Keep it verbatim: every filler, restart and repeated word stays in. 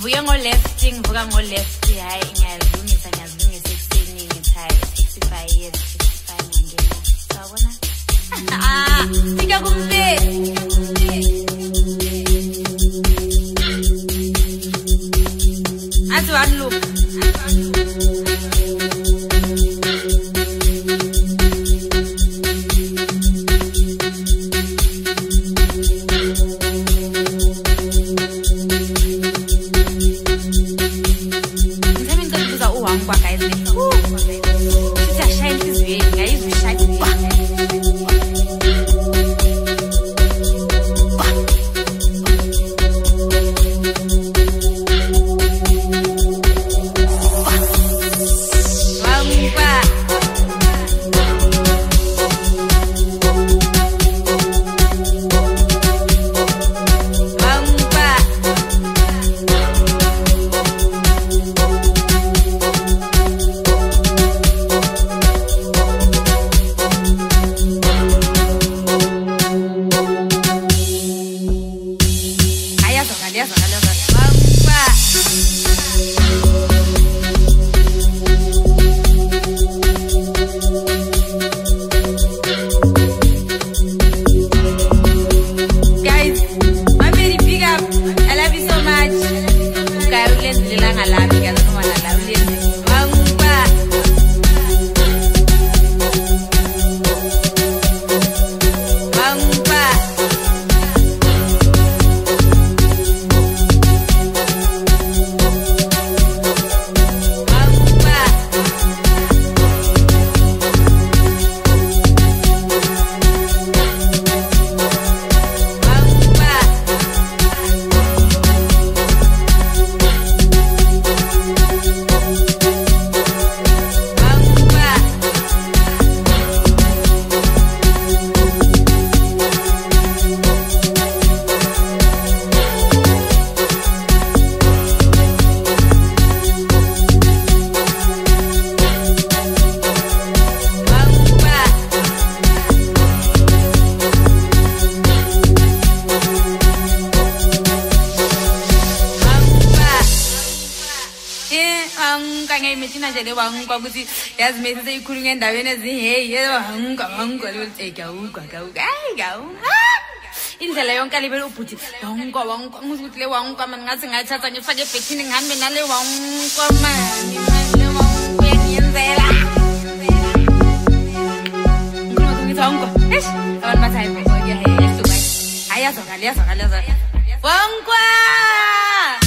ngivuka ngo-left ngivuka ngo-left hayi ngiyazilungisa ngiyazilungisa ekuseni ngithaya sixty-five years sixty-five ngangena sawubona ah fika kumbe athi one look ukuthi yazi mase seyikhulunywa endaweni eziheyi yebo hanga hanga lolteka ukaka ukayi indlela yonke libele ubhuti wonke wonke ukuthi le wonke manje ngathi ngayithatha ngifake ebhekini ngihambe nale wonke manje le wonke yenzela ngikho ngithi wonke eish abantu bathayi bonke hey esuka ayazoka ayazoka ayazoka wonke